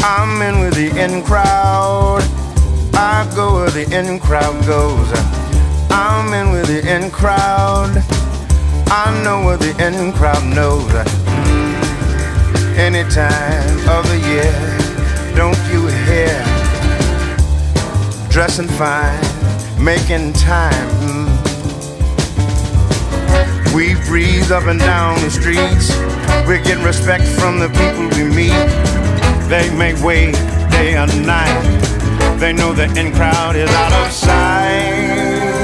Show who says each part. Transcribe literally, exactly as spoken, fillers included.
Speaker 1: I'm in with the in crowd. I go where the in crowd goes. I'm in with the in crowd. I know what the in crowd knows. Any time of the year, don't you hear? Dressing fine, making time. We breathe up and down the streets. We get respect from the people we meet. They make way day and night. They know the in crowd is out of sight.